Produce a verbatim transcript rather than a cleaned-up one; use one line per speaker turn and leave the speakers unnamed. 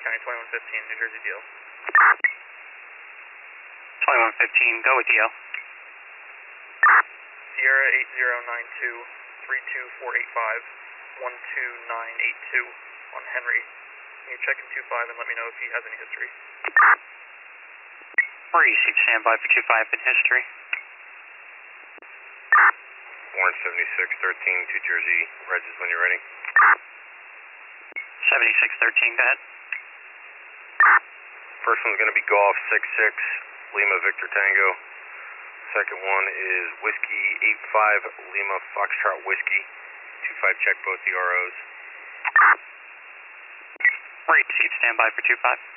County twenty-one fifteen, New Jersey D L.
twenty-one fifteen, go with D L.
Sierra eight zero nine two, three two four eight five, one two nine eight two on Henry. Can you check in two five and let me know if he has any history?
Received, standby for two five in history.
Warren seventy-six thirteen, two Jersey, Regis when you're ready.
seventy-six thirteen, go ahead.
First one's going to be Golf six six, Lima Victor Tango. Second one is Whiskey eight five, Lima Foxtrot Whiskey. two five, check both the R Os.
Received, standby for two five.